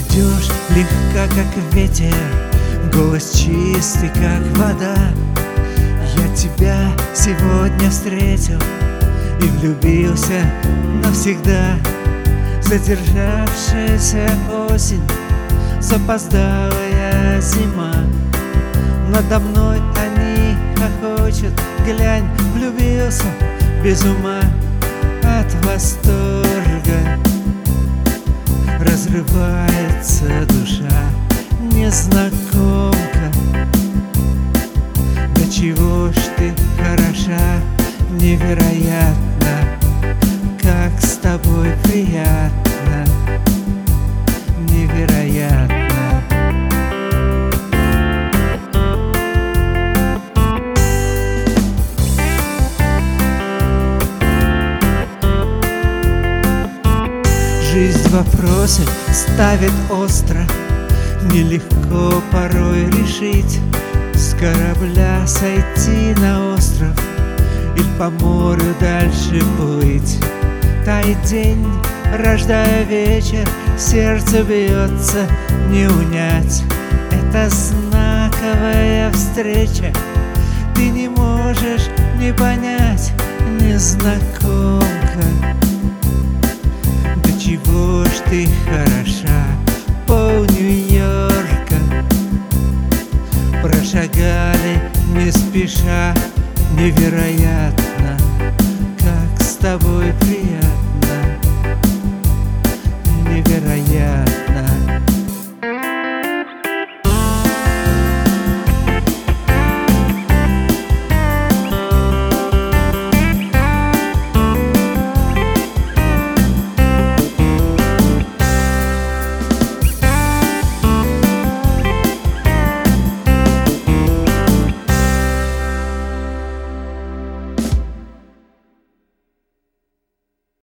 Идешь легко, как ветер, голос чистый, как вода. Я тебя сегодня встретил и влюбился навсегда. Задержавшаяся осень, запоздалая зима, надо мной они хохочут. Глянь, влюбился без ума от восторга. Разрывается душа, незнакомка. До чего ж ты хороша, невероятно, как с тобой приятно, невероятно. Жизнь вопросы ставит остро, нелегко порой решить. С корабля сойти на остров или по морю дальше плыть. Тает день, рождая вечер, сердце бьется, не унять. Это знаковая встреча, ты не можешь не понять, незнакомка. До чего ж ты хороша, пол-Нью-Йорка. Прошагали не спеша, невероятно.